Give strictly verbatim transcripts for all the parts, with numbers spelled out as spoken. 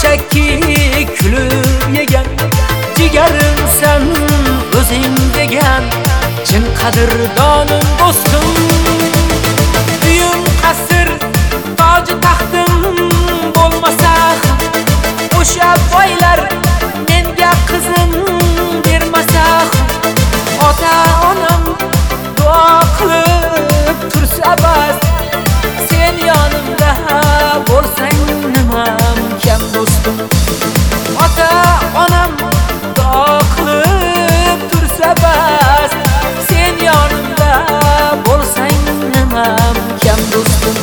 shunchaki kulib yegan jigarim sen o'zing degan chin qadrdonim do'stim. Uyim qasr toji taxtim bo'lmasa o'sha boylar menga qizim bermasa, ota onam duo qilib tursa bas, sen yonimda bo'lsang nimam kam do'stim. Ota onam duo qilib tursa bas, sen yonimda bo'lsang nimam kam do'stim.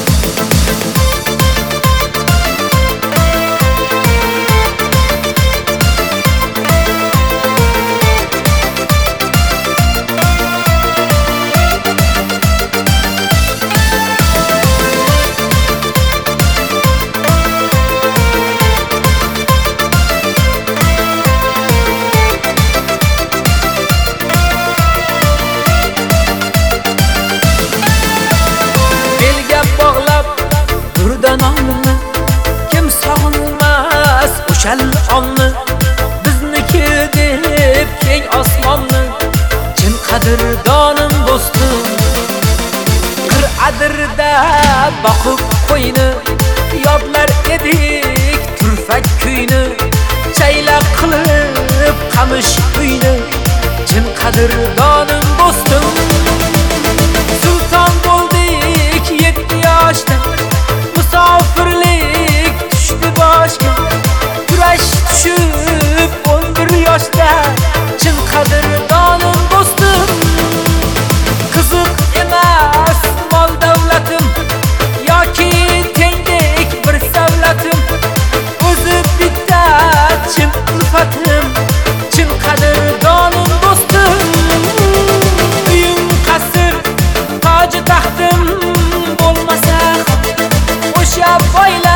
Kim sog'inmas o'shal onni, bizniki deb keng osmonni, chin qadrdonim do'stim. Qir'adirda boqib qo'yni yodlar edik turfak kuyni, chaylaq qilib qamish uyni, chin qadrdonim do'stim. Sulton bo'ldik yetti yoshda, musofirlik tushdi boshga, kurash tushib o'n bir yoshda, chin qadrdonim do'stim. Qiziq emas mol davlatim yoki tengdek bir savlatim, o'zi bitta chin ulfatim, chin qadrdonim do'stim. Uyim qasr toji taxtim bo'lmasa o'sha boylar